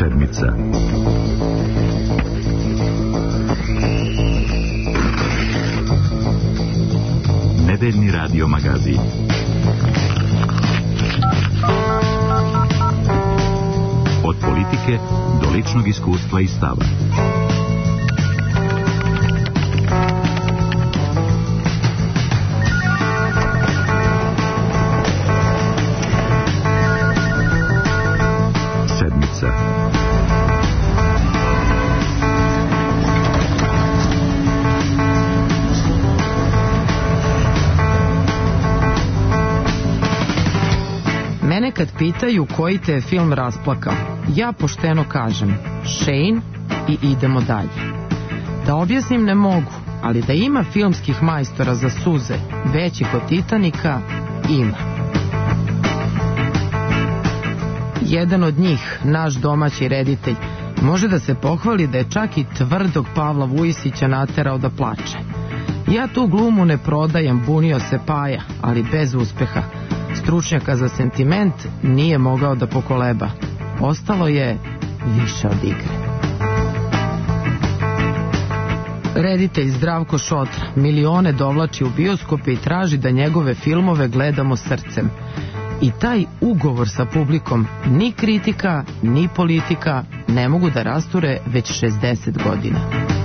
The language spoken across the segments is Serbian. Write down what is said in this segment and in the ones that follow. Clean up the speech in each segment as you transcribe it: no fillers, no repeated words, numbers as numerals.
Sedmica. Nedeljni radio magazin. Od politike do ličnog iskustva i stava. Sedmica. Mene kad pitaju koji te je film rasplakao, ja pošteno kažem Shane i idemo dalje. Da objasnim ne mogu, ali da ima filmskih majstora za suze većih od Titanika, ima. Jedan od njih, naš domaći reditelj, može da se pohvali da je čak i tvrdog Pavla Vujisića naterao da plače. Ja tu glumu ne prodajem, bunio se Paja, ali bez uspeha. Stručnjaka za sentiment nije mogao da pokoleba. Ostalo je više od igre. Reditelj Zdravko Šotra milione dovlači u bioskope i traži da njegove filmove gledamo srcem. I taj ugovor sa publikom ni kritika, ni politika ne mogu da rasture već 60 godina.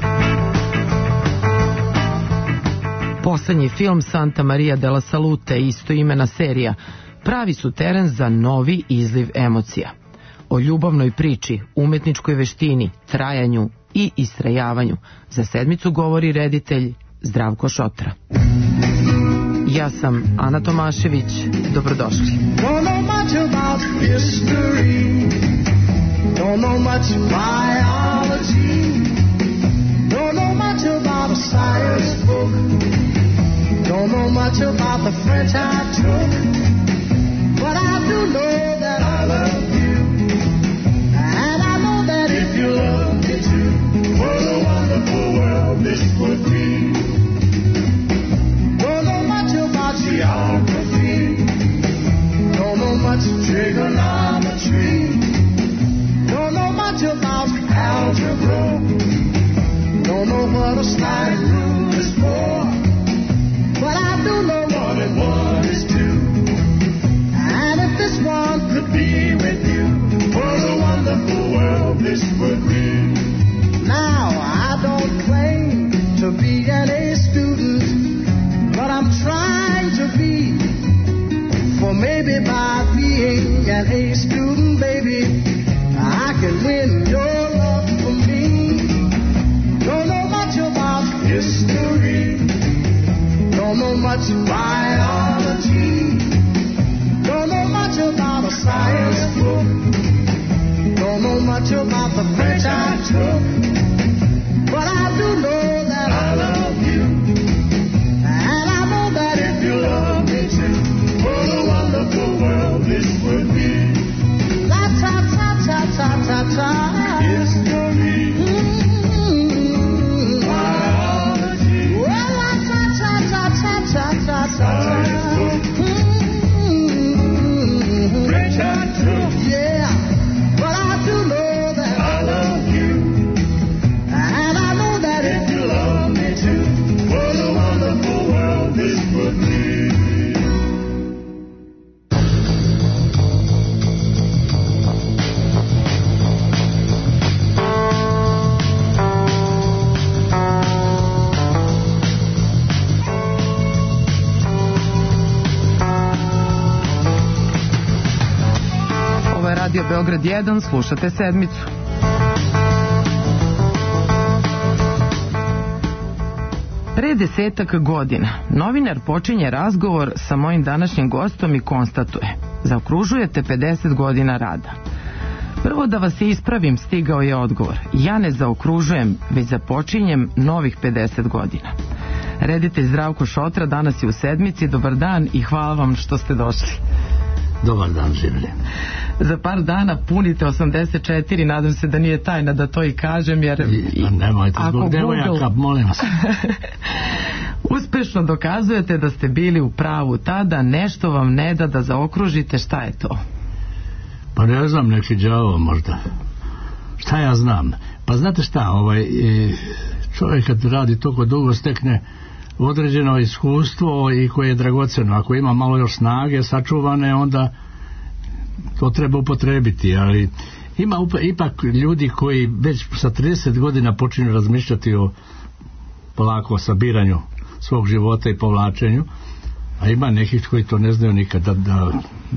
Poslednji film Santa Maria della Salute, istoimena serija, pravi su teren za novi izliv emocija. O ljubavnoj priči, umetničkoj veštini, trajanju i istrajavanju za Sedmicu govori reditelj Zdravko Šotra. Ja sam Ana Tomašević, dobrodošli. Don't know much about history, don't know much biology, don't know much about a science book, don't know much about the French I took, but I do know that I love you, and I know that if you love me too, what a wonderful world this would be. Don't know much about geography, don't know much trigonometry, don't know much about algebra, don't know what a slide rule is for, but I do know 1 and 1 is 2, and if this one could be with you, what a wonderful world this would be. Now I don't claim to be an A student, but I'm trying to be, for maybe by being an A student, baby, I can win your love for me. Don't know much about history, don't know much biology, don't know much about a science book, don't know much about the French I took, but I do know that I love you, and I know that if you love me too, what a wonderful world this would be. La ta ta ta ta ta ta. History. Biology. Well, la ta ta ta ta ta ta ta. French I took. Yeah, but I do know that I love you, and I know that if you love me too, what a wonderful world this would be. Ovo je Radio Beograd 1, slušate Sedmicu. Pre 10 godina novinar počinje razgovor sa mojim današnjim gostom i konstatuje: zaokružujete 50 godina rada. Prvo da vas ispravim, stigao je odgovor: ja ne zaokružujem, već započinjem novih 50 godina. Reditelj Zdravko Šotra danas je u Sedmici. Dobar dan i hvala vam što ste došli. Dobar dan, življe. Za par dana punite 84, nadam se da nije tajna da to i kažem, jer nemojte, zbog devojaka, molim vas. Uspešno dokazujete da ste bili u pravu tada, nešto vam ne da zaokružite, šta je to? Pa ne znam, neki đavo možda. Šta ja znam? Pa znate šta, čovjek kad radi toliko dugo stekne određeno iskustvo i koje je dragoceno. Ako ima malo još snage sačuvane, onda to treba upotrebiti, ali ima ipak ljudi koji već sa 30 godina počinju razmišljati polako o sabiranju svog života i povlačenju, a ima nekih koji to ne znaju nikada. Da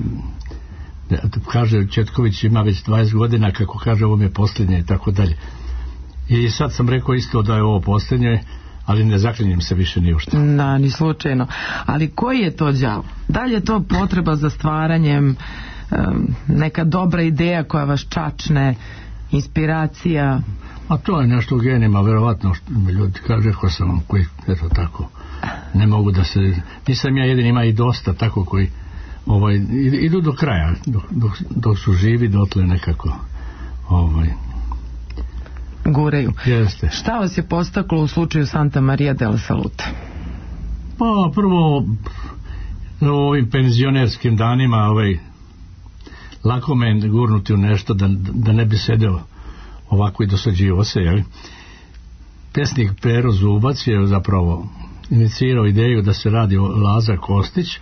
kaže Četković ima već 20 godina, kako kaže ovo mi je posljednje i tako dalje. I sad sam rekao isto da je ovo posljednje, ali ne zaklinjem se više ni u što. Da, ni slučajno. Ali koji je to đavo? Da li je to potreba za stvaranjem, neka dobra ideja koja vas čačne, inspiracija? A to je nešto u genima, verovatno, ljudi kaže, ko sam vam koji, eto tako, ne mogu da se, nisam ja jedin, ima i dosta tako koji idu do kraja, dok su živi, dotle nekako gureju. Jeste. Šta vas je postaklo u slučaju Santa Maria del Salute? Pa prvo u ovim penzionerskim danima lako me gurnuti u nešto da ne bi sedeo ovako i dosađivo se, jel? Pesnik Pero Zubac je zapravo inicirao ideju da se radi o Laza Kostić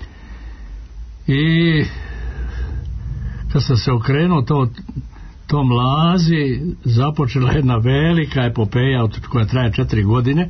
i kad sam se okrenuo tom Lazi, započela jedna velika epopeja koja traje 4 godine.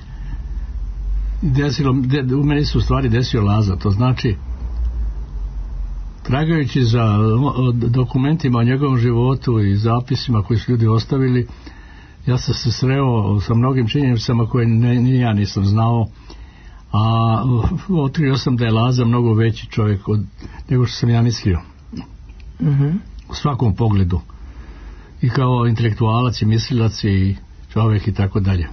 U meni se u stvari desio Laza, to znači tragajući za dokumentima o njegovom životu i zapisima koji su ljudi ostavili, ja sam se sreo sa mnogim činjenicama koje ni ja nisam znao, a otkrio sam da je Laza mnogo veći čovjek nego što sam ja mislio. U svakom pogledu, i kao intelektualac i mislilac i čovjek i tako dalje.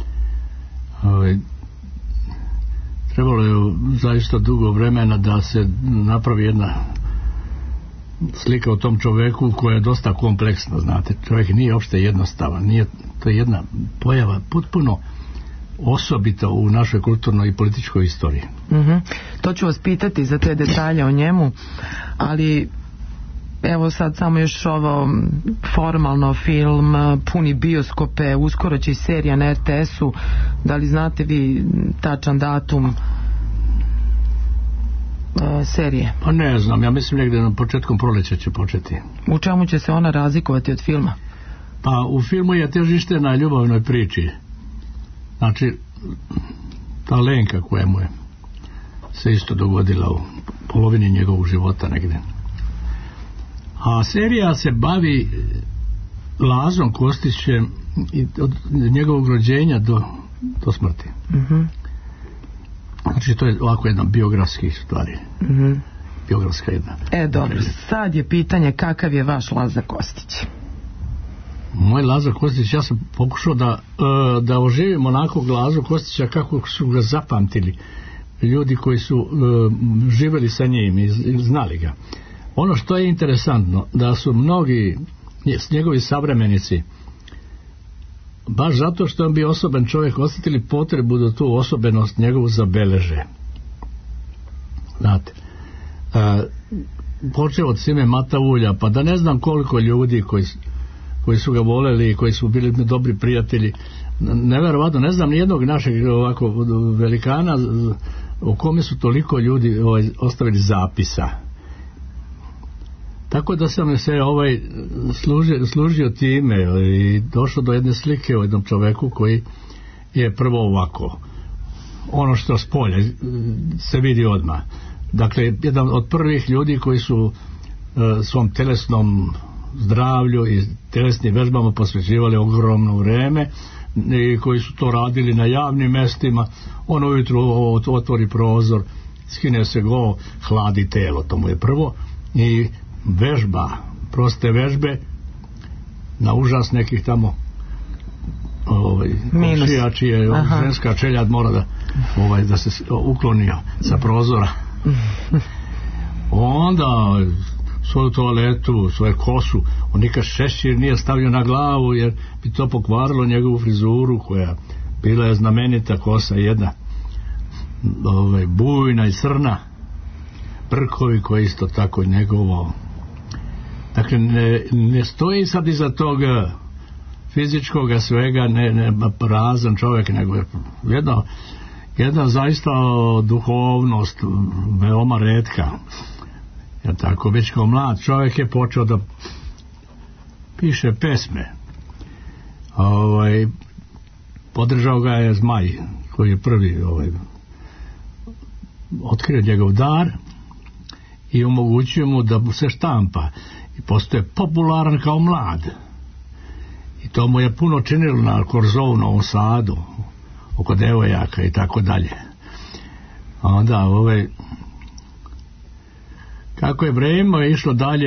Trebalo je zaista dugo vremena da se napravi jedna slika o tom čovjeku koja je dosta kompleksna, znate, čovjek nije uopšte jednostavan, to je jedna pojava potpuno osobita u našoj kulturnoj i političkoj istoriji. To ću vas pitati za te detalje o njemu, ali evo sad samo još ovo formalno, film puni bioskope, uskoro će i serija na RTS-u. Da li znate vi tačan datum serije? Pa ne znam, ja mislim negdje na početkom proleća će početi. U čemu će se ona razlikovati od filma? Pa u filmu je težište na ljubavnoj priči. Znači, ta Lenka koja mu je se isto dogodila u polovini njegovog života negdje. A serija se bavi Lazom Kostićem od njegovog rođenja do smrti. Znači to je ovako jedna biografski stvari. Biografska jedna. Dobro, sad je pitanje kakav je vaš Laza Kostić? Moj Laza Kostić, ja sam pokušao da oživim onakvog Lazu Kostića kako su ga zapamtili ljudi koji su živjeli sa njim i znali ga. Ono što je interesantno, da su mnogi njegovi savremenici, baš zato što je on bio osoben čovjek, osjetili potrebu da tu osobenost njegovu zabeleže. Znate, počeo od Sime Matavulja, pa da ne znam koliko ljudi koji su ga voleli i koji su bili dobri prijatelji, nevjerovatno, ne znam nijednog našeg ovako velikana o kome su toliko ljudi ostavili zapisa. Tako da sam se služio time i došao do jedne slike o jednom čovjeku koji je prvo ovako, ono što s polja se vidi odmah. Dakle, jedan od prvih ljudi koji su svom telesnom zdravlju i telesnim vežbama posvećivali ogromno vrijeme i koji su to radili na javnim mjestima. On ujutru otvori prozor, skine se go, hladi telo, to mu je prvo, i vežba, proste vežbe na užas nekih tamo komšija čije ženska čeljad mora da se uklonio sa prozora. Onda svoju toaletu, svoju kosu, on nikad šešir nije stavio na glavu jer bi to pokvarilo njegovu frizuru koja bila je znamenita kosa jedna bujna i crna, brkovi koji isto tako njegovo Dakle, ne stoji sad iza toga fizičkoga svega, ne prazan čovjek, nego je jedna zaista duhovnost veoma retka. Ja tako, već kao mlad čovjek je počeo da piše pesme. Podržao ga je Zmaj, koji je prvi otkrio njegov dar i omogućio mu da se štampa i postoje popularan kao mlad. I to mu je puno činilo na Korzovu u Novom Sadu, oko devojaka i tako dalje. A onda kako je vreme išlo dalje,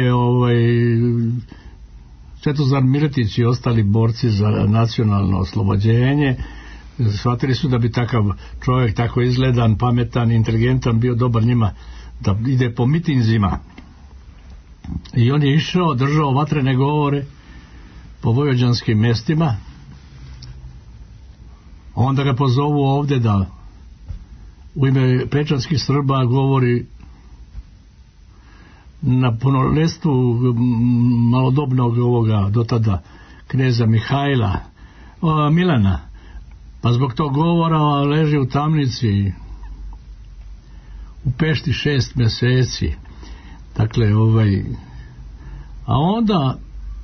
Svetozar Miletić i ostali borci za nacionalno oslobođenje shvatili su da bi takav čovjek, tako izgledan, pametan, inteligentan, bio dobar njima da ide po mitinzima. I on je išao, držao vatrene govore po vojvođanskim mjestima. Onda ga pozovu ovdje da u ime pečanskih Srba govori na punoletstvu malodobnog do tada kneza Milana, pa zbog tog govora leži u tamnici u Pešti 6 mjeseci. Dakle, a onda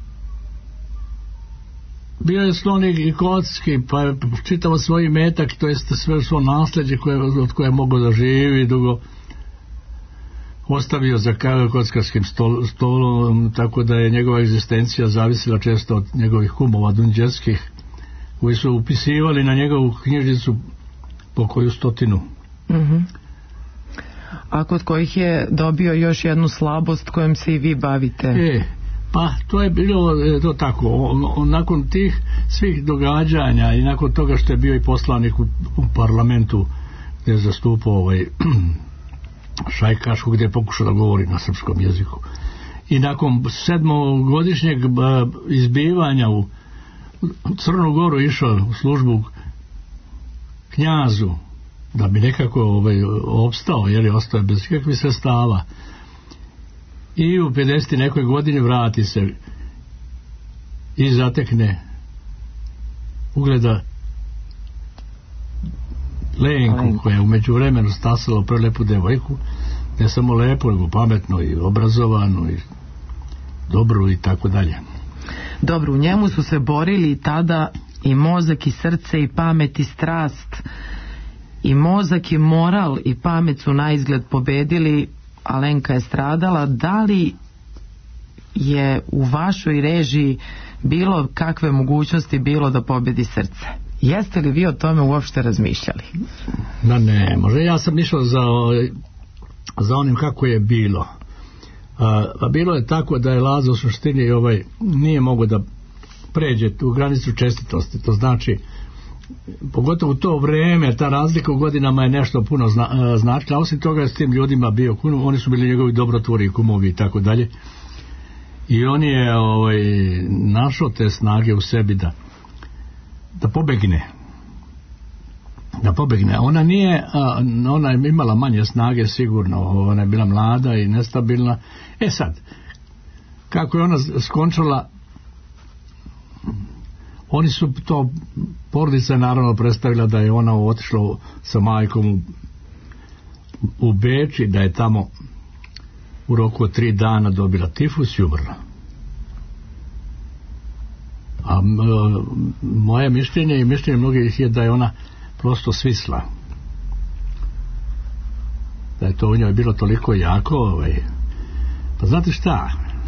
bio je sklon i kocki, pa je čitao svoj metak, to jest sve svo nasljeđe od koje je mogao da živi dugo, ostavio za kockarskim stolom, tako da je njegova egzistencija zavisila često od njegovih kumova dunđerskih, koji su upisivali na njegovu knjižnicu po koju 100. Mm-hmm. A kod kojih je dobio još jednu slabost kojom se i vi bavite? Pa to je bilo to tako. Nakon tih svih događanja i nakon toga što je bio i poslanik u parlamentu gdje je zastupao Šajkašku, gdje je pokušao da govori na srpskom jeziku, i nakon 7-godišnjeg izbivanja u Crnu Goru išao u službu knjazu da bi nekako opstao, jer je ostao bez ikakvih sredstava, i u 50 nekoj godini vrati se i zatekne ugleda Lenku, koja je u međuvremenu stasala prelepu devojku, ne samo lepo, nego pametno i obrazovanu i dobru i tako dalje. Dobro, u njemu su se borili i tada i mozak i srce i pamet i strast, i mozak i moral i pamet su na izgled pobedili, a Lenka je stradala. Da li je u vašoj režiji bilo kakve mogućnosti bilo da pobedi srce? Jeste li vi o tome uopšte razmišljali? Da, ne, možda ja sam išao za onim kako je bilo. A bilo je tako da je Lazo u suštini nije mogao da pređe u granicu čestitosti. To znači, pogotovo u to vreme, ta razlika u godinama je nešto puno značila. Osim toga je s tim ljudima bio kum, oni su bili njegovi dobrotvori, kumovi i tako dalje. I on je našao te snage u sebi da pobegne. Ona je imala manje snage sigurno, ona je bila mlada i nestabilna. Sad, kako je ona skončala, oni su to, porodica naravno predstavila da je ona otišla sa majkom u Beč i da je tamo u roku od 3 dana dobila tifus i umrla. A moje mišljenje i mišljenje mnogih je da je ona prosto svisla, da je to u njoj bilo toliko jako. Pa znate šta,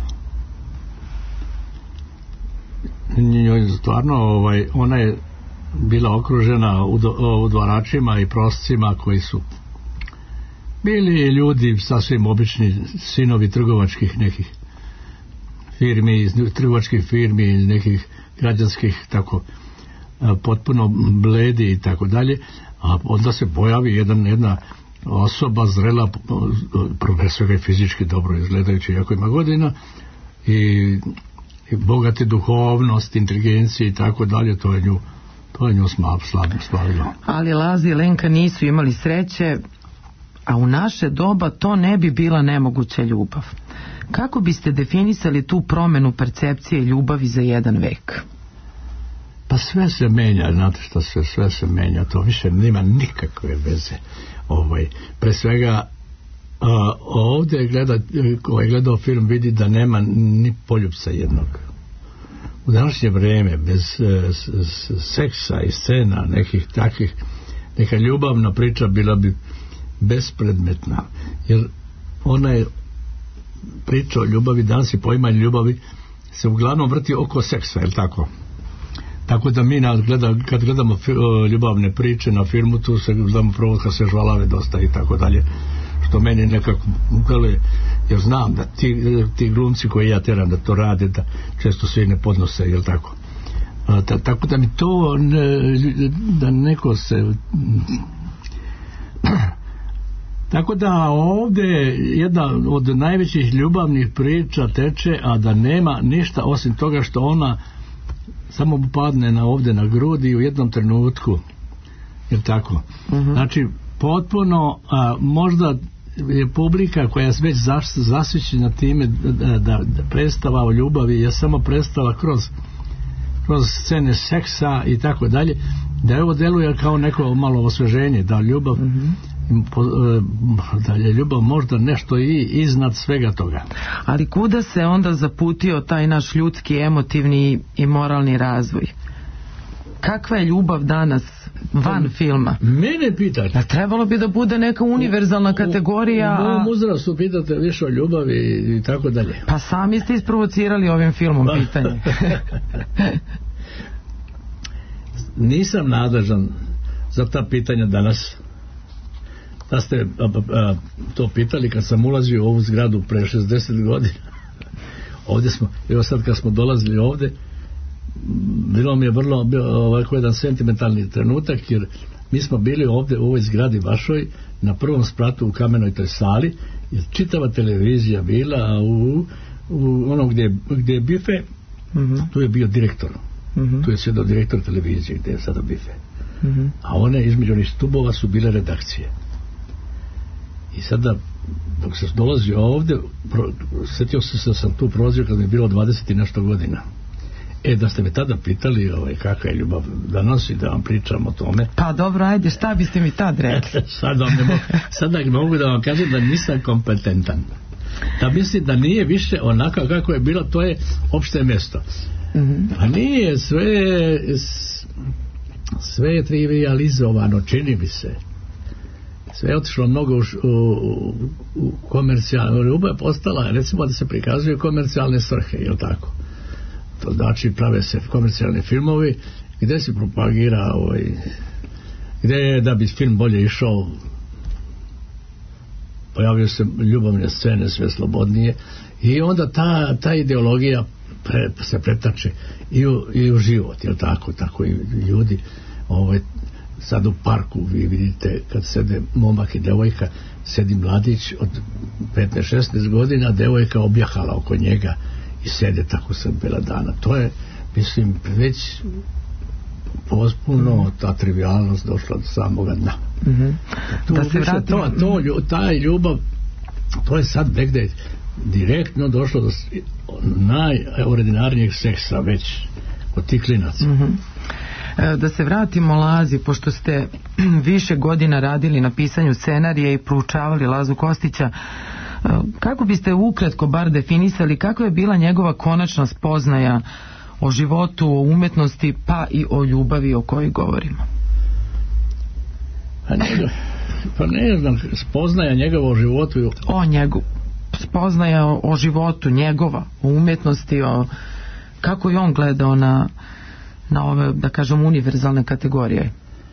njoj stvarno ona je bila okružena udvaračima i proscima koji su bili ljudi sasvim obični, sinovi trgovačkih nekih firmi, trgovačkih firmi, iz nekih građanskih, tako potpuno bledi i tako dalje. A onda se pojavi jedna osoba zrela, prvo svega je fizički dobro izgledajući, jako ima godina, i bogate duhovnost, inteligencije i tako dalje, to je nju slavilo. Ali Laza i Lenka nisu imali sreće, a u naše doba to ne bi bila nemoguća ljubav. Kako biste definisali tu promenu percepcije ljubavi za jedan vek? Pa sve se menja, znate što sve se menja, to više nema nikakve veze. Pre svega ovdje ko je gledao film vidi da nema ni poljupca jednog. U današnje vrijeme bez seksa i scena nekih takvih, neka ljubavna priča bila bi bespredmetna, jer ona je priča o ljubavi, danas je poimanje ljubavi se uglavnom vrti oko seksa, je li tako? Tako da mi kad gledamo ljubavne priče na filmu, tu se gledamo prvo kad se žvalave dosta i tako dalje, što meni nekako jer znam da ti glumci koji ja teram da to rade, da često svi ne podnose, je li tako? Tako da mi to da neko se tako da ovdje jedna od najvećih ljubavnih priča teče, a da nema ništa osim toga što ona samo padne ovdje na grudi i u jednom trenutku, je tako? Znači potpuno možda je publika koja je već zasvićena time da predstava o ljubavi je samo predstava kroz scene seksa i tako dalje, da ovo deluje kao neko malo osveženje, da ljubav da je ljubav možda nešto i iznad svega toga. Ali kuda se onda zaputio taj naš ljudski, emotivni i moralni razvoj? Kakva je ljubav danas van filma? Mene pitate. Trebalo bi da bude neka univerzalna kategorija. U mom uzrastu pitate više o ljubavi i tako dalje. Pa sami ste isprovocirali ovim filmom pitanje. Nisam nadležan za ta pitanja danas. Da ste to pitali kad sam ulazio u ovu zgradu pre 60 godina. Ovdje smo, evo sad kad smo dolazili ovdje, bilo mi je vrlo ovako jedan sentimentalni trenutak, jer mi smo bili ovdje u ovoj zgradi vašoj na prvom spratu u kamenoj toj sali, jer čitava televizija bila, a u ono gdje je bife, tu je bio direktor. Tu je sjedao direktor televizije gdje je sada bife. A one između onih stubova su bile redakcije. I sada dok se dolazio ovdje, sjetio se da sam tu prolazio kad mi je bilo 20 i nešto godina. Da ste me tada pitali kakva je ljubav danas i da vam pričam o tome. Pa dobro, ajde, šta biste mi tad rekli? Sada mogu da vam kažem da nisam kompetentan. Da mislim da nije više onako kako je bilo, to je opšte mjesto. A nije, sve je trivializovano, čini mi se. Sve je otišlo mnogo u komercijalno. Ljubav je postala, recimo da se prikazuju komercijalne svrhe, je li tako? To znači prave se komercijalni filmovi gdje se propagira gdje je da bi film bolje išao, pojavljaju se ljubavne scene sve slobodnije i onda ta ideologija se pretače i u život, je li tako? Tako i ljudi sad u parku vi vidite kad sede momak i devojka, sedi mladić od 15-16 godina, devojka objahala oko njega i sede tako sad bela dana. To je, mislim, već potpuno ta trivialnost došla do samoga dna. Da se vratimo. Taj ljubav, to je sad negde direktno došlo do najordinarnijeg seksa već od tih klinaca. Da se vratimo Lazi, pošto ste više godina radili na pisanju scenarija i proučavali Lazu Kostića, kako biste ukratko bar definisali kakva je bila njegova konačna spoznaja o životu, o umetnosti, pa i o ljubavi o kojoj govorimo? Pa ne znam, spoznaja njegova o životu. Spoznaja o životu njegova, o umetnosti, kako je on gledao na ove, da kažem, univerzalne kategorije.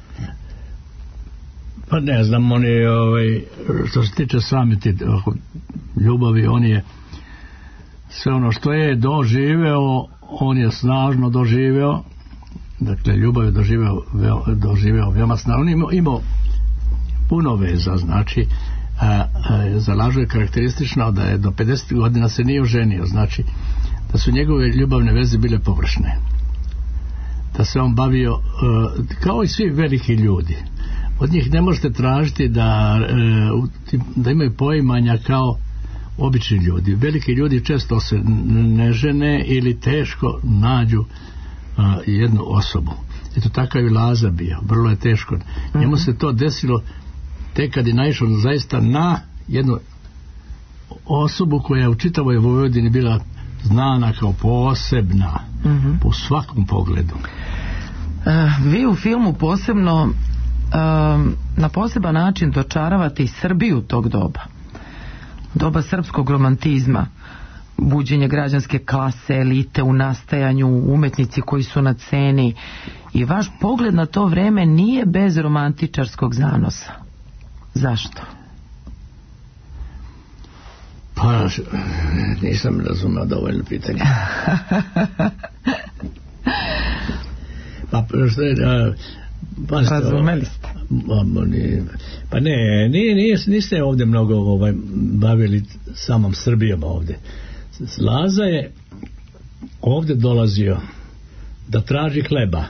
Pa ne znam, on je što se tiče same ljubavi, on je sve ono što je doživeo, on je snažno doživeo, dakle ljubav je doživeo veoma snažno. On je imao puno veza, znači za Lažu je karakteristično da je do 50 godina se nije oženio, znači da su njegove ljubavne veze bile površne, da se on bavio kao i svi veliki ljudi, od njih ne možete tražiti da imaju poimanja kao obični ljudi. Veliki ljudi često se ne žene ili teško nađu jednu osobu. Eto, takav je Laza bio, vrlo je teško. Njemu se to desilo tek kad je naišao zaista na jednu osobu koja je u čitavoj Vojvodini bila znana kao posebna u svakom pogledu. Vi u filmu posebno na poseban način dočaravate i Srbiju tog doba srpskog romantizma, buđenje građanske klase, elite u nastajanju, umetnici koji su na sceni, i vaš pogled na to vreme nije bez romantičarskog zanosa. Zašto? Pa, nisam razumeo dovoljno pitanje. Pa, razumeli ste? Pa ne, niste ovdje mnogo bavili samom Srbijom ovdje. Laza je ovdje dolazio da traži hleba.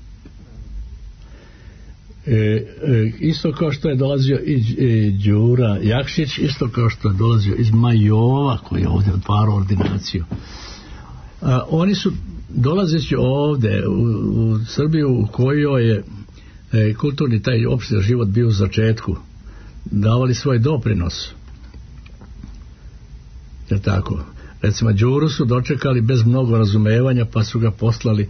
Isto kao što je dolazio i Đura Jakšić, isto kao što je dolazio iz Majova koji je ovdje otvarao ordinaciju. Oni su dolazeći ovdje u Srbiju u kojoj je kulturni taj opšti život bio u začetku, davali svoj doprinos. Je tako? Recimo Đuru su dočekali bez mnogo razumevanja, pa su ga poslali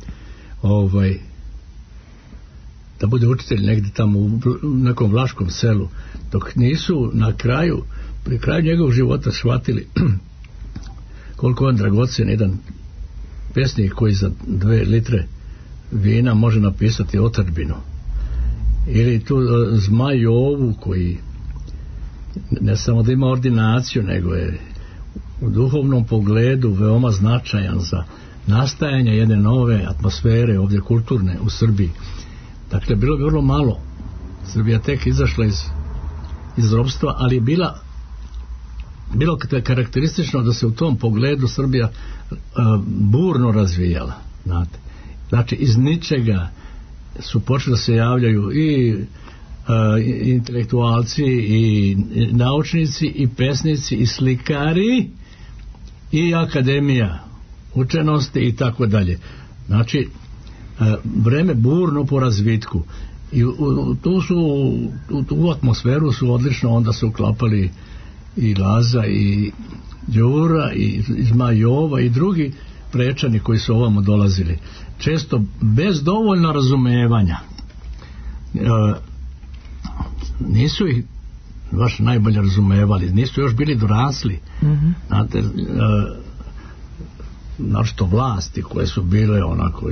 da bude učitelj negdje tamo u nekom vlaškom selu, dok nisu pri kraju njegovog života shvatili koliko on dragocen jedan pesnik koji za 2 litre vina može napisati otadžbinu, ili tu Zmaj Jovu koji ne samo da ima ordinaciju, nego je u duhovnom pogledu veoma značajan za nastajanje jedne nove atmosfere ovdje kulturne u Srbiji. Dakle, bilo bi vrlo malo. Srbija tek izašla iz ropstva, ali je bilo karakteristično da se u tom pogledu Srbija burno razvijala. Znate. Znači, iz ničega su počeli da se javljaju i intelektualci, i naučnici, i pesnici, i slikari, i akademija učenosti i tako dalje. Znači, vreme burno po razvitku, i tu atmosferu su odlično onda se uklapali i Laza i Đura i Zmajova i drugi prečani koji su ovamo dolazili, često bez dovoljno razumevanja. Nisu ih baš najbolje razumevali, nisu još bili dorasli. Znate, našto vlasti koje su bile onako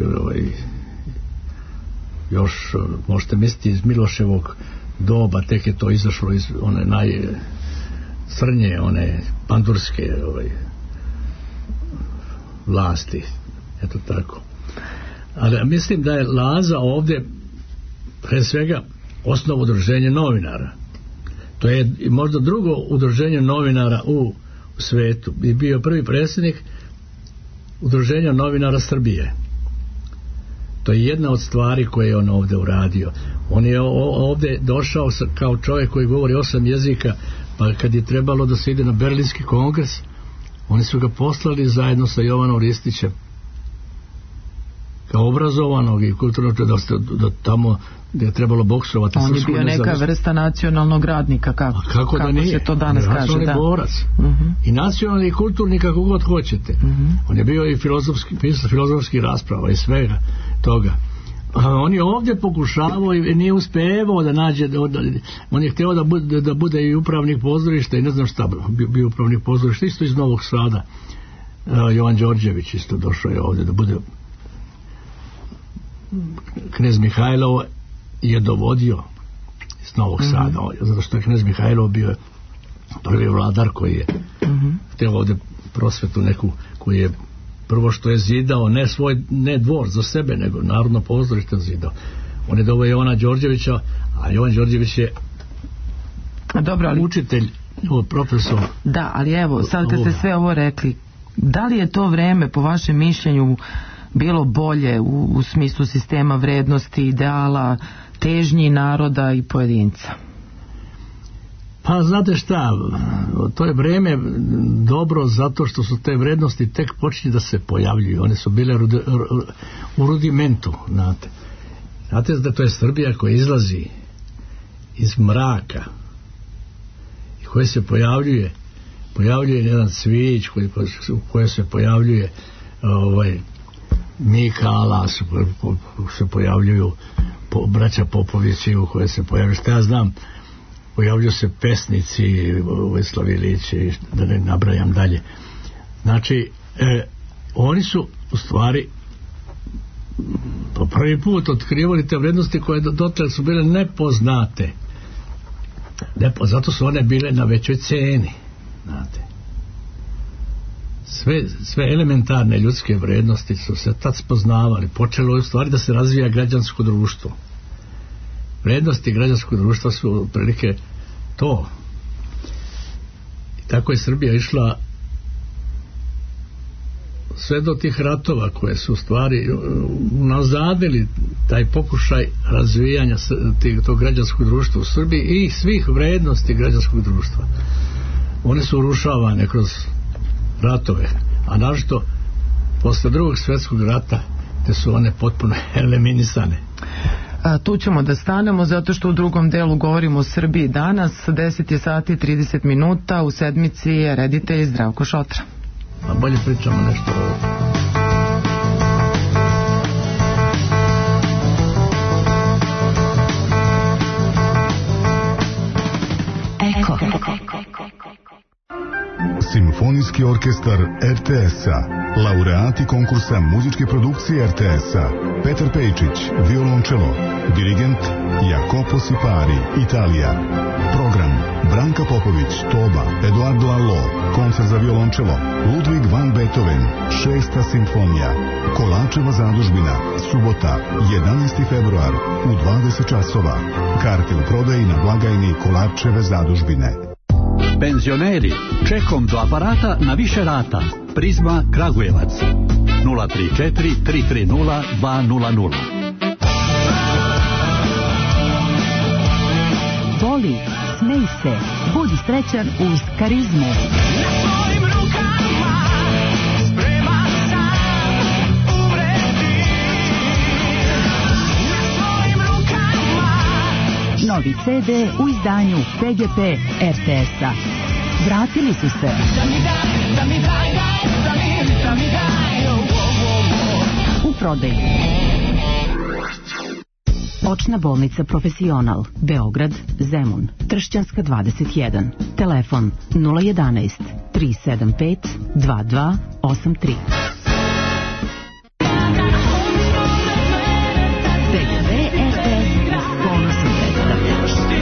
još možete misliti iz Miloševog doba, tek je to izašlo iz one najcrnje, one pandurske vlasti, eto tako. Ali mislim da je Laza ovdje pre svega osnov udruženja novinara. To je možda drugo udruženje novinara u svetu, i bio prvi predsjednik udruženja novinara Srbije. To je jedna od stvari koje je on ovdje uradio. On je ovdje došao kao čovjek koji govori 8 jezika, pa kad je trebalo da se ide na Berlinski kongres, oni su ga poslali zajedno sa Jovanom Ristićem kao obrazovanog i kulturnog, da tamo gdje je trebalo boksovati. On je bio neka vrsta nacionalnog radnika, kako da nije? Se to danas kaže. On je borac. I nacionalni i kulturni, kako god hoćete. On je bio i filozofski rasprava i svega toga. On je ovdje pokušavao i nije uspevao da nađe, on je htio da bude i upravnik pozorišta i ne znam šta, bio upravnik pozorišta isto iz Novog Sada. Jovan Đorđević isto došao je ovdje da bude. Knez Mihajlo je dovodio iz Novog Sada, zato što je knez Mihajlo bio prvi vladar koji je htio ovdje prosvetu neku, koji je prvo što je zidao ne dvor za sebe, nego narodno pozorište zidao. On je doveo Jovana Đorđevića, a Jovan Đorđević je učitelj, profesor. Da, ali evo, sad kad ste sve ovo rekli, da li je to vreme po vašem mišljenju bilo bolje u smislu sistema vrednosti, ideala, težnji naroda i pojedinca? Pa znate šta, to je vreme dobro zato što su te vrednosti tek počinju da se pojavljuju. One su bile u rudimentu, znate. Znate da to je Srbija koja izlazi iz mraka i koja se pojavljuje jedan cvić u kojoj se pojavljuje Mika Alas, se pojavljuju braća Popovići, u koje se pojavljuju, šta ja znam, pojavljuju se pesnici, Vojislav Ilić, da ne nabrajam dalje. Znači, oni su u stvari po prvi put otkrivali te vrednosti koje dotle su bile nepoznate. Zato su one bile na većoj ceni. Znate. Sve elementarne ljudske vrednosti su se tad spoznavali. Počelo je u stvari da se razvija građansko društvo. Vrednosti građanskog društva su otprilike to. I tako je Srbija išla sve do tih ratova koje su u stvari nazadili taj pokušaj razvijanja tog građanskog društva u Srbiji i svih vrednosti građanskog društva. One su urušavane kroz ratove, a naročito posle Drugog svjetskog rata gde su one potpuno eliminisane. Tu ćemo da stanemo zato što u drugom delu govorimo o Srbiji danas. 10 je sati 30 minuta, u sedmici je reditelj Zdravko Šotra. A bolje pričamo nešto o ovo. Simfonijski orkestar RTS-a, laureati konkursa muzičke produkcije RTS-a, Petar Pejčić, violončelo, dirigent Jacopo Sipari, Italija. Program Branka Popović, toba, Eduardo Allo, koncert za violončelo, Ludwig van Beethoven, 6. simfonija, Kolačeva zadužbina, subota, 11. februar, u 20 časova. Karte u prodaji na blagajni Kolačeve zadužbine. Penzioneri, čekom do aparata na više rata. Prizma Kragujevac 034 330 200. Voli, smej se, budi srećan uz Karizmu. Novi CD u izdanju PGP RTS-a. Vratili su se. U prodaju. Očna bolnica Profesional, Beograd, Zemun, Tršćanska 21. Telefon 011 375 2283. PGP RTS ponosno predstavlja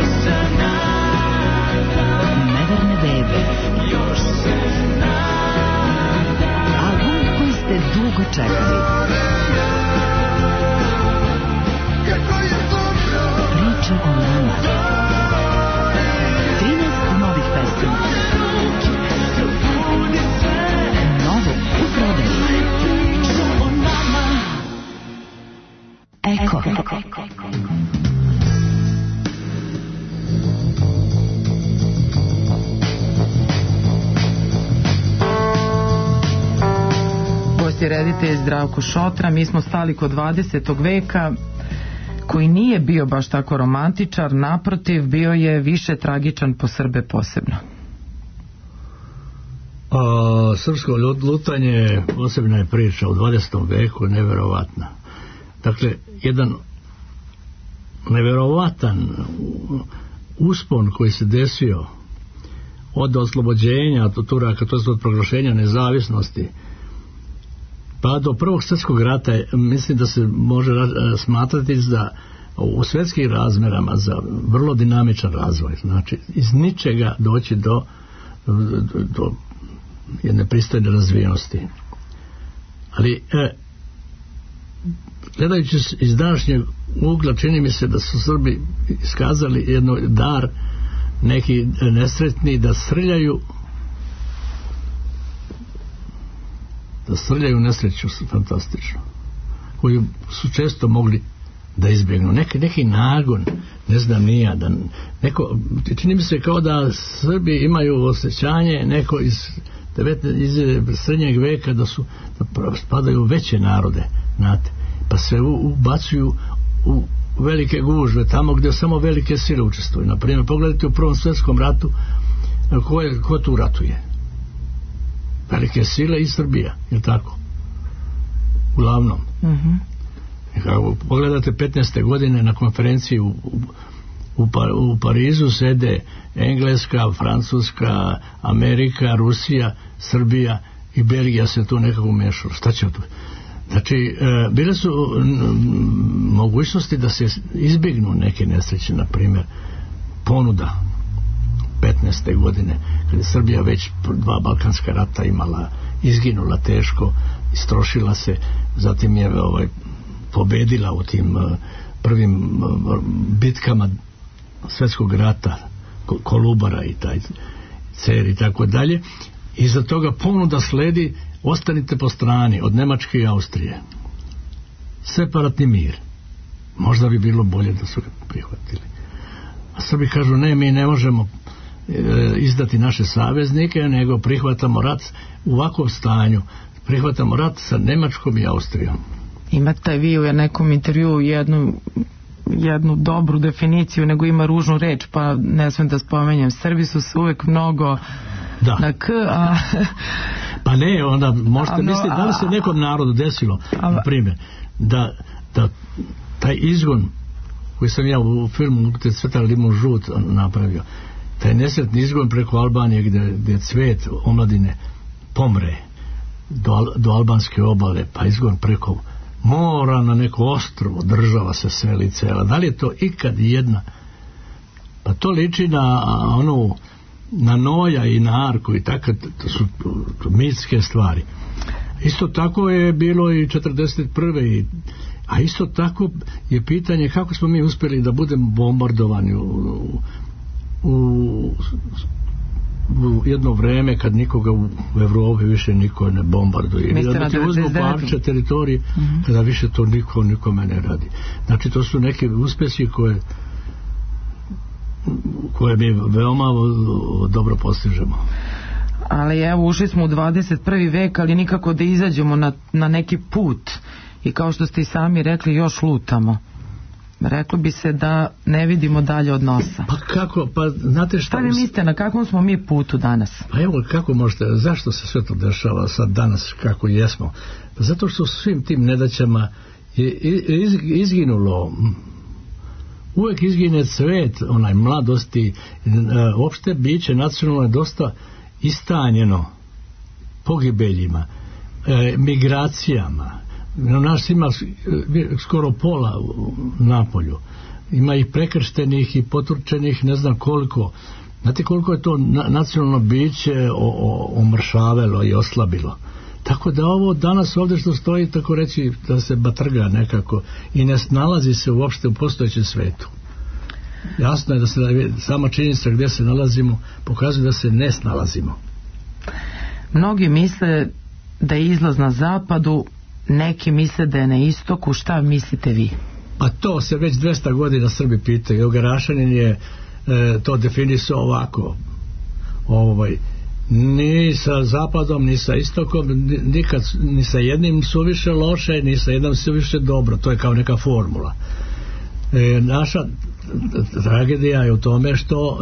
Neverne bebe. Album koji ste dugo čekali. Priča o nama. 13 novih pesama. Novo u prodaju. Eko. Gost je reditelj Zdravko Šotra. Mi smo stali kod 20. veka koji nije bio baš tako romantičar, naprotiv, bio je više tragičan po Srbe posebno. Srpsko lutanje posebna je priča u 20. veku, neverovatna. Dakle, jedan neverovatan uspon koji se desio od oslobođenja od Turaka, to je od proglašenja nezavisnosti pa do Prvog svjetskog rata, mislim da se može smatrati da u svjetskim razmerama za vrlo dinamičan razvoj, znači iz ničega doći do jedne pristojne razvijenosti. Ali gledajući iz današnjeg ugla, čini mi se da su Srbi iskazali jedno dar neki nesretni da srljaju nesreću fantastično, koju su često mogli da izbjegnu neki nagon, ne znam nija, da neko, čini mi se kao da Srbi imaju osjećanje neko iz srednjeg veka da spadaju veće narode, znate, pa se ubacuju u velike gužve tamo gdje samo velike sile učestvuju. Na primjer, pogledajte u Prvom svjetskom ratu ko tu ratuje? Velike sile i Srbija, je li tako? Uglavnom. Pogledate 15. godine na konferenciji u Parizu sede Engleska, Francuska, Amerika, Rusija, Srbija i Belgija se tu nekako umešala. Šta će tu? Znači, bile su mogućnosti da se izbjegnu neke nesreće, na primjer ponuda 15. godine, kada je Srbija već 2 balkanska rata imala, izginula teško, istrošila se, zatim je pobedila u tim prvim bitkama svjetskog rata, Kolubara i taj Cer i tako dalje. Iza toga ponuda sledi: ostanite po strani od Njemačke i Austrije, separatni mir. Možda bi bilo bolje da su ga prihvatili. A Srbi kažu: ne, mi ne možemo izdati naše saveznike, nego prihvatamo rat u ovakvom stanju, prihvatamo rat sa Njemačkom i Austrijom. Imate vi u nekom intervjuu jednu dobru definiciju, nego ima ružnu reč, pa ne smijem da spomenjem. Srbi su se uvek mnogo na k, a... Pa ne, onda možete misliti da li se nekom narodu desilo, na primjer, da taj izgon koji sam ja u filmu Cvetar limun žut napravio, taj nesretni izgon preko Albanije gdje cvet omladine pomre do albanske obale, pa izgon preko mora na neko ostrvo, država se seli cela. Da li je to ikad jedna? Pa to liči na na Noja i na Arku i tako, to su mitske stvari. Isto tako je bilo i 41. A isto tako je pitanje kako smo mi uspjeli da budemo bombardovani u jedno vreme kad nikoga u Evropi više niko ne bombarduje. Da ti uzmu parče teritorije kada više to nikome ne radi. Znači to su neke uspjesi koje mi veoma dobro postižemo. Ali evo, ušli smo u 21. vek, ali nikako da izađemo na neki put, i kao što ste i sami rekli, još lutamo. Reklo bi se da ne vidimo dalje od nosa. Pa kako? Pa znate šta vi mislite, na kakvom smo mi putu danas? Pa evo, kako možete, zašto se sve to dešava sad danas kako jesmo? Pa zato što svim tim nedaćama je izginulo, uvijek izgine cvet onaj mladosti, opšte biće nacionalno je dosta istanjeno pogibeljima, migracijama. Naš ima skoro pola u Napolju, ima i prekrštenih i poturčenih, ne znam koliko. Znate koliko je to nacionalno biće omršavelo i oslabilo. Tako da ovo danas ovdje što stoji, tako reći, da se batrga nekako i ne nalazi se uopšte u postojećem svetu. Jasno je da se sama činjenica gdje se nalazimo pokazuje da se ne snalazimo. Mnogi misle da je izlaz na zapadu, neki misle da je na istoku. Šta mislite vi? Pa to se već 200 godina Srbi pitaju. Evo, Garašanin je to definisao ovako: ni sa zapadom ni sa istokom, nikad ni sa jednim suviše loše, ni sa jednom suviše dobro. To je kao neka formula. Naša tragedija je u tome što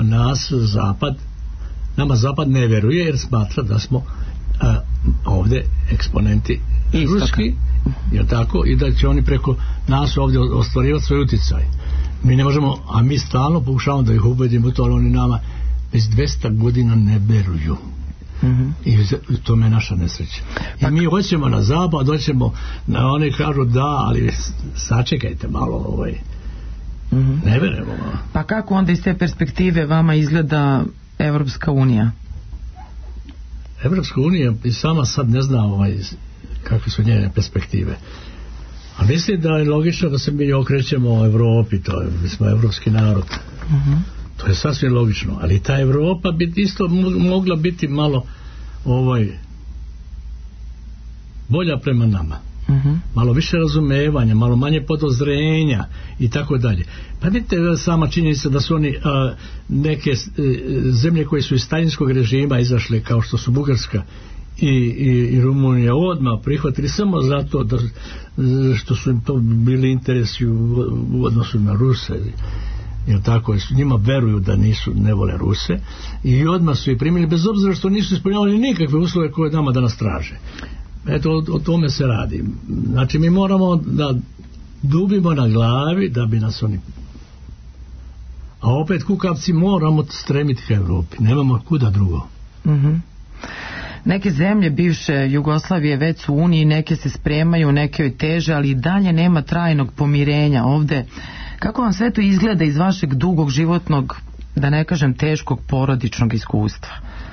nama zapad ne vjeruje, jer smatra da smo ovdje eksponenti ruski, jer tako, i da će oni preko nas ovdje ostvarivati svoj utjecaj. Mi ne možemo, a mi stalno pokušavamo da ih ubedimo to, ali oni nama već 200 godina ne veruju. I to je naša nesreća. I mi hoćemo na zapad, hoćemo oni kažu da, ali sačekajte malo, ne verujemo. Pa kako onda iz te perspektive vama izgleda Evropska unija? Evropska unija i sama sad ne zna kakve su njene perspektive. A mislim da je logično da se mi okrećemo Evropi, mi smo evropski narod. To je sasvim logično, ali ta Evropa bi isto mogla biti malo bolja prema nama. malo više razumevanja, malo manje podozrenja i tako dalje. Pa vidite sama činjenica da su oni neke zemlje koje su iz staljinskog režima izašle, kao što su Bugarska i Rumunija, odmah prihvatili samo zato što su im to bili interesi u odnosu na Ruse, jer tako, njima veruju da ne vole Ruse, i odmah su ih primili bez obzira što nisu ispunjavali nikakve uslove koje nama danas traže. Eto, o tome se radi. Znači, mi moramo da dubimo na glavi da bi nas oni... A opet, kukavci, moramo stremiti ka Evropi. Nemamo kuda drugo. Neke zemlje bivše Jugoslavije već su u Uniji, neke se spremaju, neke joj teže, ali i dalje nema trajnog pomirenja ovde. Kako vam sve to izgleda iz vašeg dugog životnog, da ne kažem teškog porodičnog iskustva?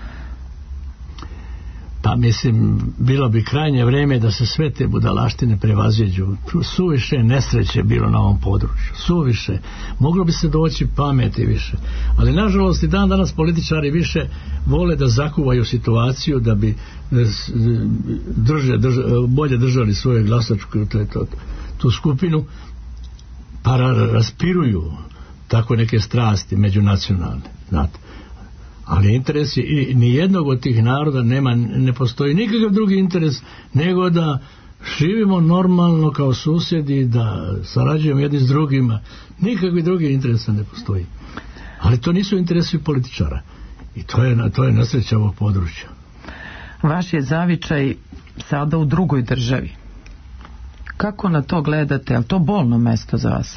Pa mislim, bilo bi krajnje vreme da se sve te budalaštine prevaziđu. Suviše nesreće bilo na ovom području. Suviše. Moglo bi se doći pameti više. Ali nažalost i dan danas političari više vole da zakuvaju situaciju da bi bolje držali svoju glasačku tu skupinu, pa raspiruju tako neke strasti međunacionalne. Znate. Ali interes je, i nijednog od tih naroda ne postoji nikakav drugi interes nego da živimo normalno kao susjedi, da sarađujemo jedni s drugima. Nikakvi drugi interesa ne postoji. Ali to nisu interesi političara. I to je nesreća ovog područja. Vaš je zavičaj sada u drugoj državi. Kako na to gledate? Je li to bolno mesto za vas?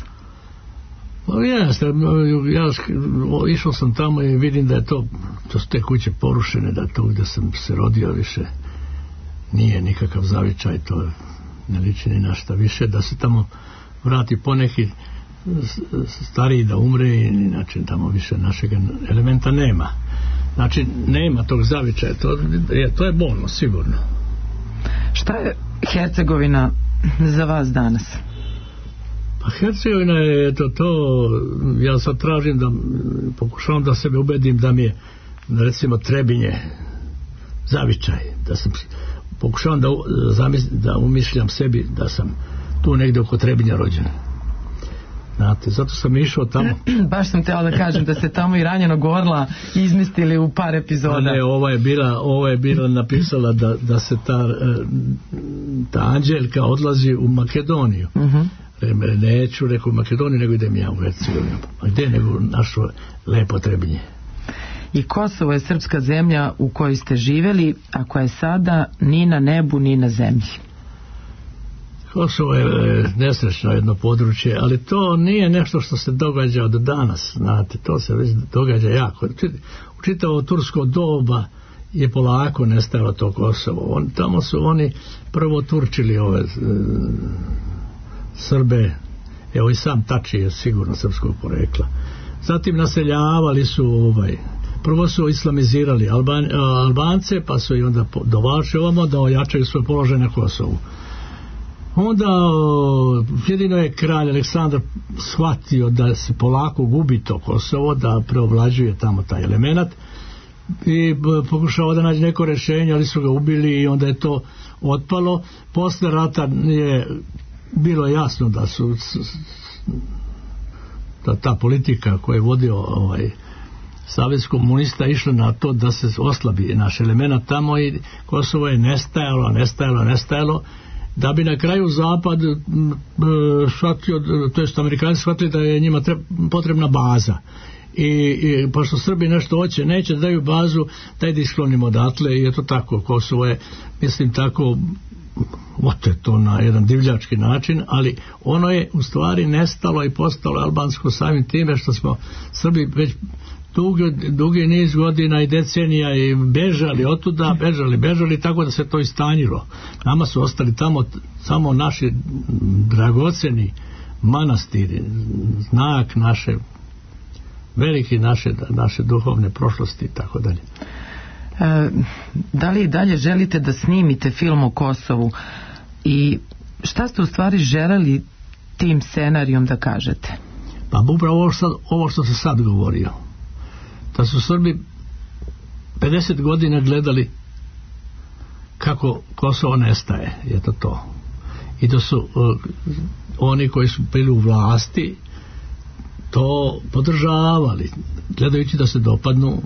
Jeste, ja išao sam tamo i vidim da su te kuće porušene, da to gdje sam se rodio više nije nikakav zavičaj, to ne liči ni na šta više, da se tamo vrati poneki stariji da umre, i inače tamo više našeg elementa nema. Znači, nema tog zavičaja, to je bolno, sigurno. Šta je Hercegovina za vas danas? Pa Hercegovina je to, ja sad tražim da pokušavam da sebe ubedim da mi je, recimo, Trebinje zavičaj, da sam pokušavam da umišljam sebi da sam tu negdje oko Trebinja rođen. Znate, zato sam išao tamo. Baš sam htjela da kažem da se tamo i ranjenog orla izmislili u par epizoda. Ne, ova je bila napisala da se ta Anđelka odlazi u Makedoniju. Neću rekao u Makedoniju, nego idem ja u Hercegovinu. A gdje nego našo lepo Trebinje. I Kosovo je srpska zemlja u kojoj ste živjeli, a koja je sada ni na nebu ni na zemlji. Kosovo je nesrećno jedno područje, ali to nije nešto što se događa od danas, znate, to se već događa jako. U čitavo tursko doba je polako nestajalo to Kosovo. Tamo su oni prvo turčili ove Srbe, evo i sam Tači je sigurno srpskog porekla. Zatim naseljavali su prvo su islamizirali Albance, pa su i onda dovači ovamo da ojačaju svoj položaj na Kosovu. Onda jedino je kralj Aleksandar shvatio da se polako gubi to Kosovo, da preovlađuje tamo taj element, i pokušao da nađe neko rješenje, ali su ga ubili i onda je to otpalo. Posle rata je bilo jasno da ta politika koju je vodio Savez komunista išla na to da se oslabi naš element tamo, i Kosovo je nestajalo, da bi na kraju Zapad shvatio, to jest Amerikanci shvatili da je njima potrebna baza, i pošto Srbi nešto hoće, neće da daju bazu, daj da isklonimo odatle, i eto tako, Kosovo je, mislim, tako oteto na jedan divljački način, ali ono je u stvari nestalo i postalo albansko samim time što smo Srbi već dugi niz godina i decenija i bežali otuda, bežali, tako da se to istanjilo. Nama su ostali tamo samo naši dragoceni manastiri, znak naše veliki naše duhovne prošlosti i tako dalje. Da li i dalje želite da snimite film o Kosovu, i šta ste u stvari želeli tim scenarijom da kažete? Pa upravo ovo što se sad govorio, da su Srbi 50 godina gledali kako Kosovo nestaje, je to. i da su oni koji su bili u vlasti to podržavali, gledajući da se dopadnu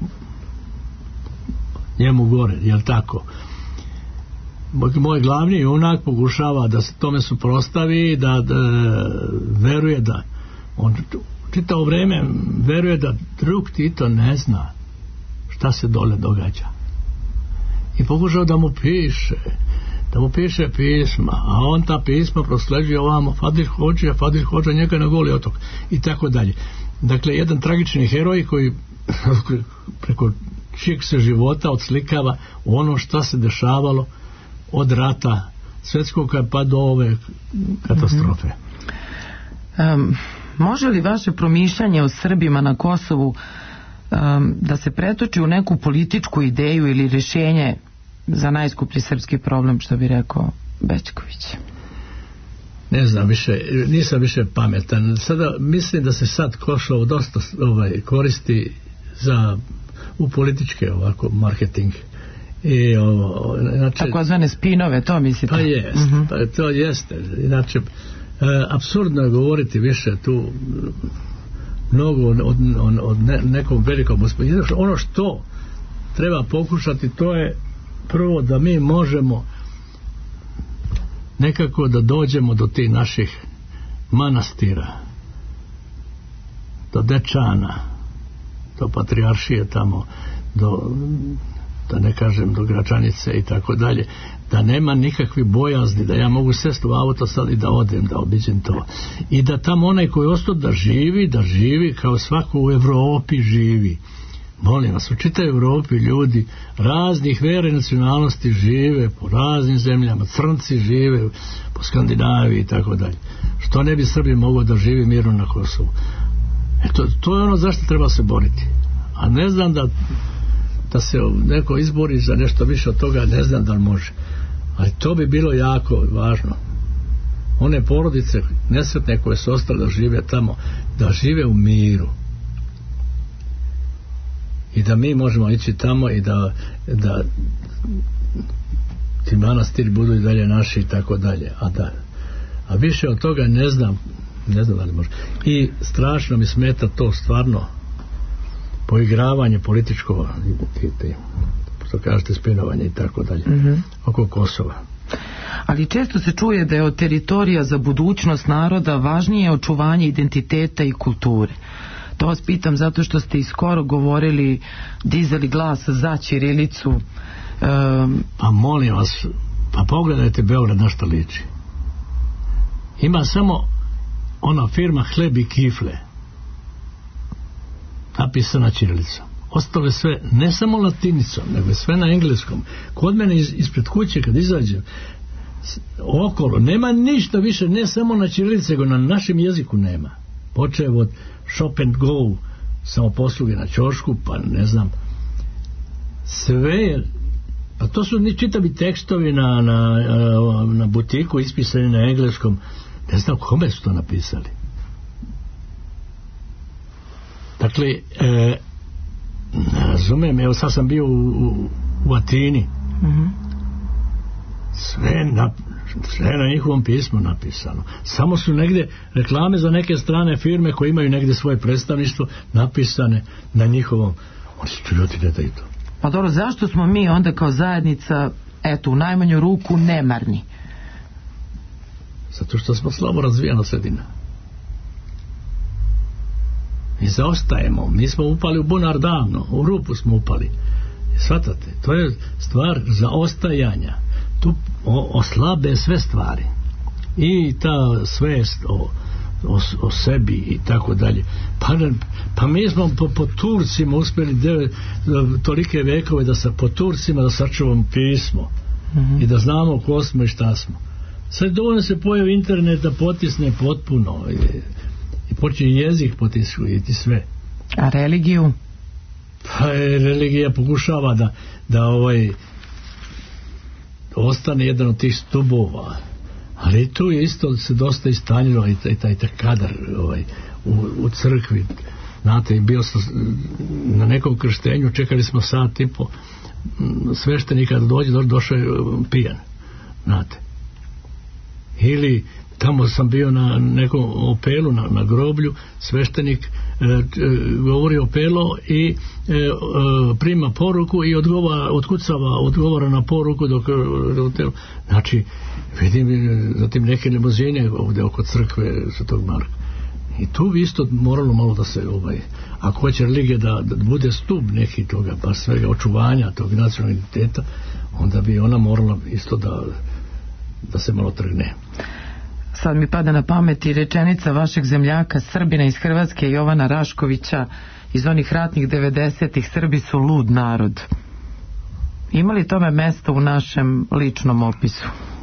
njemu gore, jel tako? Moj glavni junak pokušava da se tome suprotstavi, da veruje da on čitavo vrijeme veruje da drug Tito ne zna šta se dole događa i pokušao da mu piše pisma, a on ta pisma prosleđuje ovamo, Fadil hođa njega na Goli otok i tako dalje. Dakle, jedan tragični heroj koji preko čijeg se života odslikava ono šta se dešavalo od rata svjetskog pa do ove katastrofe. Može li vaše promišljanje o Srbima na Kosovu da se pretoči u neku političku ideju ili rješenje za najskuplji srpski problem, što bi rekao Bećković? Ne znam više, nisam više pametan. Sada mislim da se sad Kosovo dosta koristi u političke ovako marketing i znači, takozvane spinove, to mislite? Pa jest, to jeste. Inače, apsurdno je govoriti više tu mnogo o nekom velikom uspjehu. Ono što treba pokušati, to je prvo da mi možemo nekako da dođemo do tih naših manastira, do Dečana, do Patrijaršije tamo, da ne kažem do Gračanice i tako dalje, da nema nikakvi bojazni, da ja mogu sesti u auto sad i da odem, da obiđem to. I da tamo onaj koji ostao da živi kao svako u Evropi živi. Molim vas, u čitavoj Evropi ljudi raznih vera i nacionalnosti žive po raznim zemljama, Crnci žive po Skandinaviji i tako dalje. Što ne bi Srbi mogao da živi mirno na Kosovu? Eto, to je ono zašto treba se boriti. A ne znam da se neko izbori za nešto više od toga, ne znam da li može. Ali to bi bilo jako važno. One porodice nesretne koje su ostale da žive tamo, da žive u miru. I da mi možemo ići tamo i da ti manastiri budu i dalje naši i tako dalje. A više od toga ne znam da li može. I strašno mi smeta to stvarno poigravanje političko, što kažete, spinovanje i tako dalje, oko Kosova. Ali često se čuje da je od teritorija za budućnost naroda važnije očuvanje identiteta i kulture. To vas pitam zato što ste i skoro govorili, dizali glas za ćirilicu. Pa molim vas, pa pogledajte Beograd na što liči. Ima samo ona firma Hleb i kifle napisana ćirilicom. Ostale sve ne samo latinicom, nego sve na engleskom. Kod mene ispred kuće kad izađem okolo nema ništa više, ne samo na ćirilici, nego na našem jeziku nema. Počev od shop and go, samoposluge na ćošku, pa ne znam, sve, pa to su čitavi tekstovi na butiku ispisani na engleskom. Ne znam kome su to napisali. Dakle, ne razumijem, evo sad sam bio u Atini. Sve na njihovom pismu napisano. Samo su negdje reklame za neke strane firme koje imaju negdje svoje predstavništvo napisane na njihovom. Oni su ljudi da i to. Pa dobro, zašto smo mi onda kao zajednica, eto, u najmanju ruku nemarni? Zato što smo slabo razvijena sredina. Mi zaostajemo. Mi smo upali u bunar davno. U rupu smo upali. Shvatate? To je stvar zaostajanja. Tu oslabe sve stvari. I ta svest o sebi i tako dalje. Pa mi smo po Turcima uspjeli tolike vekove po Turcima da sačuvamo pismo i da znamo ko smo i šta smo. Sad dovoljno se pojavi internet da potisne potpuno i počne jezik potisnuti sve. A religiju? Pa religija pokušava da ostane jedan od tih stubova, ali tu je isto se dosta istanjilo i taj kadar u crkvi. Znate, bio sam na nekom krštenju, čekali smo sat i po, sveštenik kad došao je pijan, znate. ili tamo sam bio na nekom opelu na groblju, sveštenik govori opelo i prima poruku i odgovara na poruku dok znači vidim zatim neke limuzine ovdje oko crkve Svetog Marka. I tu bi isto moralo malo da se ako hoće religija da bude stup neki toga, pa svega očuvanja tog nacionalnog identiteta, onda bi ona morala isto da se malo trgne. Sad mi pada na pamet i rečenica vašeg zemljaka Srbina iz Hrvatske, Jovana Raškovića, iz onih ratnih 90-ih: Srbi su lud narod. Ima li tome mesta u našem ličnom opisu?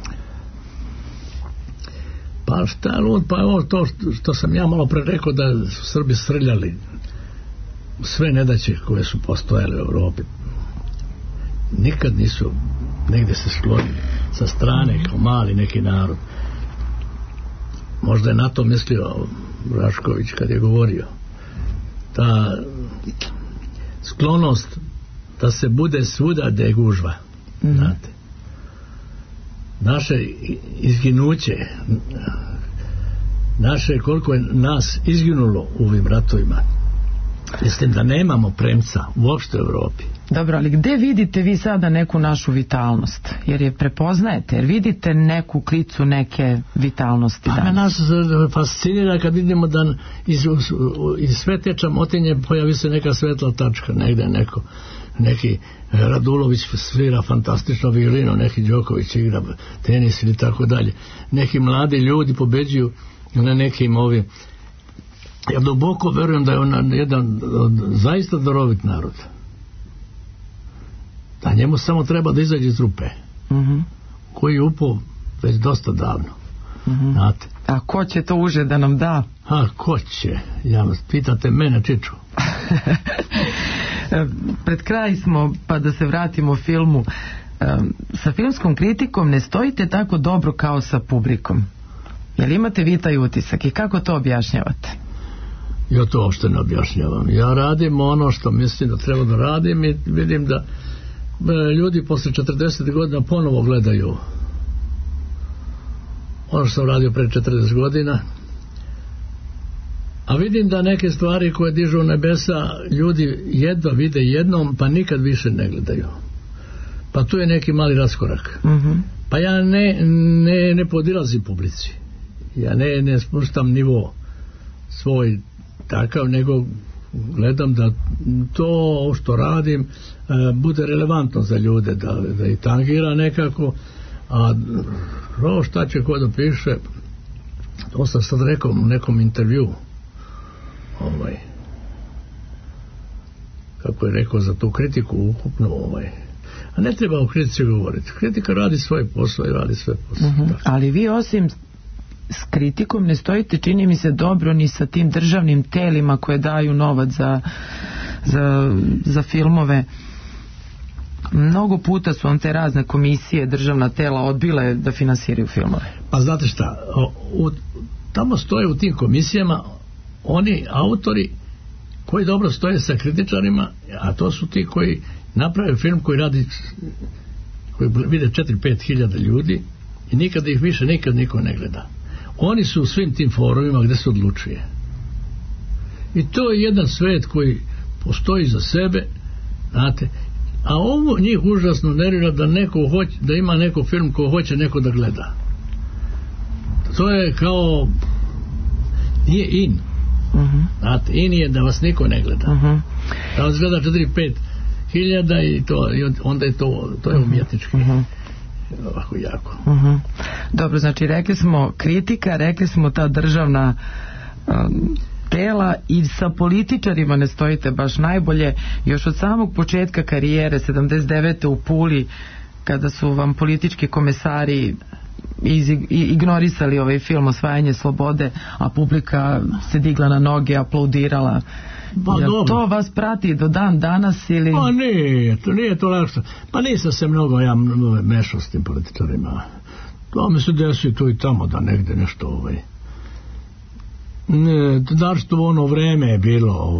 Pa šta je lud? Pa ovo to što sam ja malo pre rekao, da su Srbi srljali sve nedaće koje su postojale u Evropi. Nikad nisu negdje se sklonili sa strane kao mali neki narod. Možda je na to mislio Rašković kad je govorio. Ta sklonost da se bude svuda da je gužva. Znate. Naše izginuće, naše koliko je nas izginulo u ovim ratovima, mislim da nemamo premca uopšte u Evropi. Dobro, ali gde vidite vi sada neku našu vitalnost? Jer je prepoznajete, jer vidite neku klicu neke vitalnosti danas? Pa nas fascinira kad vidimo da iz sve te čamotinje pojavi se neka svetla tačka, negde neki Radulović svira fantastično violino, neki Đoković igra tenis ili tako dalje. Neki mladi ljudi pobeđuju na nekim ovim. Ja duboko verujem da je on jedan zaista darovit narod. Da njemu samo treba da izađe iz rupe, koji je upao već dosta davno. Znate. A ko će to uže da nam da? A ko će? Ja pitate mene, Čiču. Pred kraj smo, pa da se vratimo filmu. Sa filmskom kritikom ne stojite tako dobro kao sa publikom. Jel imate vi taj utisak i kako to objašnjavate? Ja to uopšte ne objašnjavam. Ja radim ono što mislim da treba da radim i vidim da ljudi posle 40 godina ponovo gledaju ono što sam radio pre 40 godina, a vidim da neke stvari koje dižu u nebesa ljudi jedva vide jednom pa nikad više ne gledaju. Pa tu je neki mali raskorak. Pa ja ne podilazim publici, ja ne spuštam nivo svoj takav, nego gledam da to što radim bude relevantno za ljude, da ih tangira nekako, a ovo šta će ko da piše, to sam sad rekao u nekom intervju, kako je rekao za tu kritiku ukupno, a ne treba o kritici govoriti. Kritika radi svoj posao i radi sve posao. Ali vi osim s kritikom ne stojite, čini mi se, dobro ni sa tim državnim telima koje daju novac za filmove. Mnogo puta su on te razne komisije, državna tela odbile da finansiraju filmove. Pa znate šta, tamo stoje u tim komisijama oni autori koji dobro stoje sa kritičarima, a to su ti koji naprave film koji vide 4-5 hiljada ljudi i nikada ih više niko ne gleda. Oni su u svim tim forumima gde se odlučuje. I to je jedan svet koji postoji za sebe, znate, a ovo njih užasno nervira da neko hoće, da ima neko film ko hoće neko da gleda. To je kao nije in. Znate, in je da vas niko ne gleda. Da vas gleda 4-5 hiljada i onda je to je umjetnički. Ovako jako. Dobro, znači rekli smo kritika, rekli smo ta državna tela, i sa političarima ne stojite baš najbolje. Još od samog početka karijere 79. u Puli, kada su vam politički komesari ignorisali ovaj film Osvajanje slobode, a publika se digla na noge, aplaudirala. To vas prati do dan danas ili? Pa nije to lakše. Pa nisam se mnogo mešao s tim političarima. To mi se desi tu i tamo da negde nešto našto ono vreme je bilo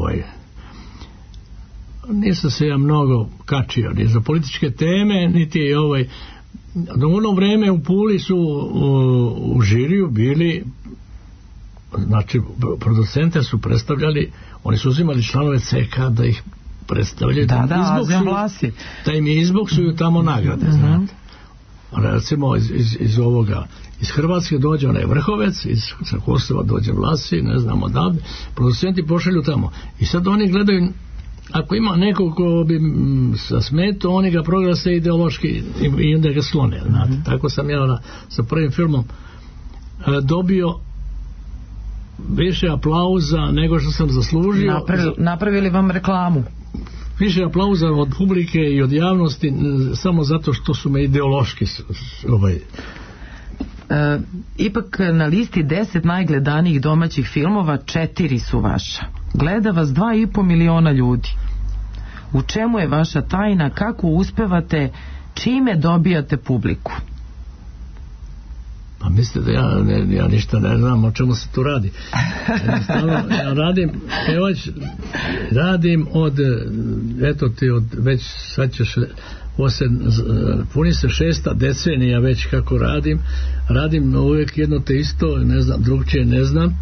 nisam se ja mnogo kačio ni za političke teme, niti u ono vreme u Puli su u žiriju bili, znači producente su predstavljali, oni su uzimali članove CK da ih predstavljaju, da im je izboksuju tamo nagrade, znate. Recimo iz ovoga, iz Hrvatske dođe onaj Vrhovec, sa Kosova dođe Vlasi, ne znam odavde, producenti pošalju tamo i sad oni gledaju, ako ima nekog ko bi smetao, oni ga proglase ideološki i onda ga slone, znate. Tako sam ja sa prvim filmom dobio više aplauza nego što sam zaslužio. Napravili vam reklamu? Više aplauza od publike i od javnosti samo zato što su me ideološki ipak na listi 10 najgledanijih domaćih filmova 4 su vaša. Gleda vas 2,5 miliona ljudi. U čemu je vaša tajna? Kako uspevate? Čime dobijate publiku? Pa mislite da ja ništa ne znam o čemu se tu radi. Ja radim od već sad ćeš puni se 6. decenija već kako radim uvijek jedno te isto, ne znam, drugčije ne znam.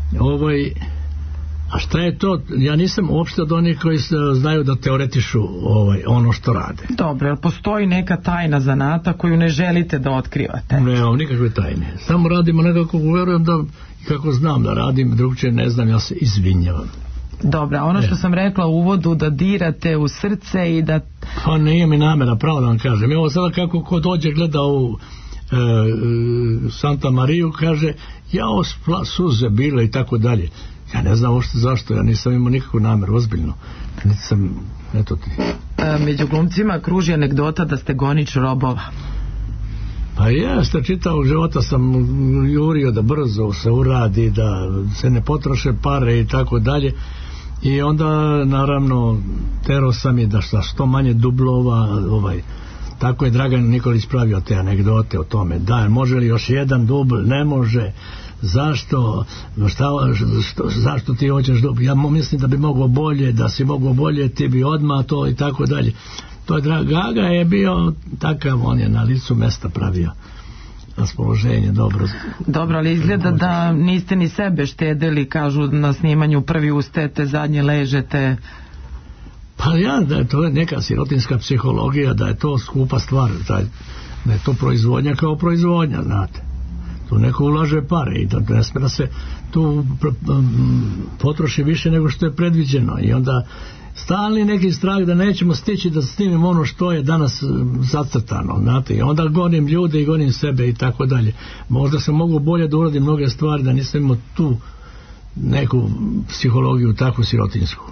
A šta je to? Ja nisam uopšte od onih koji znaju da teoretišu ono što rade. Dobro, ali postoji neka tajna zanata koju ne želite da otkrivate? Ne, nikakve tajne. Samo radimo nekako, verujem da, kako znam da radim, drugčije ne znam, ja se izvinjavam. Dobro, ono što sam rekla u uvodu, da dirate u srce i da... Pa nije mi namera, pravo da vam kažem. Evo sada kako ko dođe gleda ovu Santa Mariju, kaže, jao, suze bile i tako dalje. Ja ne znam uopšte zašto, ja nisam imao nikakvu nameru, ozbiljno. Nisam, eto ti. Među glumcima kruži anegdota da ste gonič robova. Pa jeste, čitavog života sam jurio da brzo se uradi, da se ne potroše pare i tako dalje. I onda, naravno, tero sam i da što manje dublova, tako je Dragan Nikolić pravio te anegdote o tome. Da, može li još jedan dubl? Ne može. Zašto? Zašto ti hoćeš dubl? Ja mislim da bi moglo bolje, da si moglo bolje, ti bi odmah to i tako dalje. To je Gaga je bio takav, on je na licu mesta pravio raspoloženje, dobro. Dobro, ali izgleda da niste ni sebe štedeli, kažu na snimanju, prvi ustajete, zadnje ležete. Pa to je neka sirotinska psihologija, da je to skupa stvar, da je to proizvodnja kao proizvodnja, znate. Tu neko ulaže pare i da ne smije da se tu potroši više nego što je predviđeno i onda stalni neki strah da nećemo stići da snimimo ono što je danas zacrtano, znate, i onda gonim ljude i gonim sebe i tako dalje. Možda se mogu bolje da uradim mnoge stvari da nisam imao tu neku psihologiju takvu sirotinsku.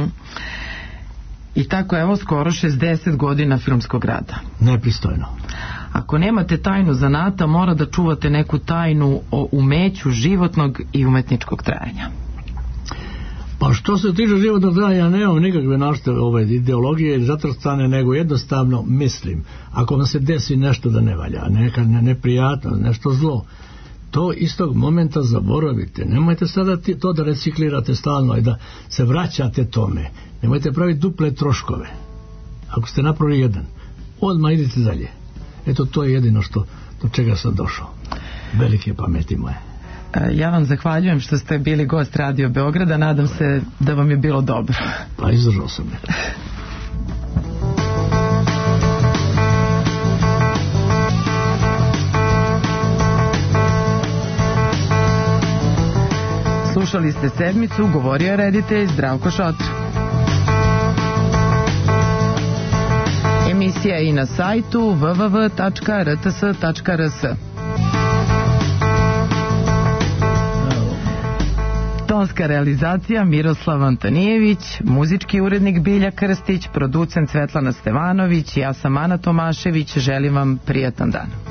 I tako, evo, skoro 60 godina filmskog rada. Nepristojno. Ako nemate tajnu zanata, mora da čuvate neku tajnu o umeću životnog i umetničkog trajanja. Pa što se tiče životnog trajanja, nemam nikakve našte ideologije zatrcane, nego jednostavno mislim, ako vam se desi nešto da ne valja, neka neprijatno, nešto zlo, to istog momenta zaboravite. Nemojte sada to da reciklirate stalno i da se vraćate tome. Nemojte praviti duple troškove. Ako ste napravili jedan, odmah idite dalje. Eto, to je jedino do čega sam došao. Velike pameti moje. Ja vam zahvaljujem što ste bili gost Radio Beograda. Nadam se da vam je bilo dobro. Pa izdržao sam je. Slušali ste sedmicu, govorio je reditelj Zdravko Šotra. Emisija je i na sajtu www.rts.rs. Tonska realizacija Miroslav Antonijević, muzički urednik Bilja Krstić, producent Svetlana Stevanović, ja sam Ana Tomašević, želim vam prijatan dan.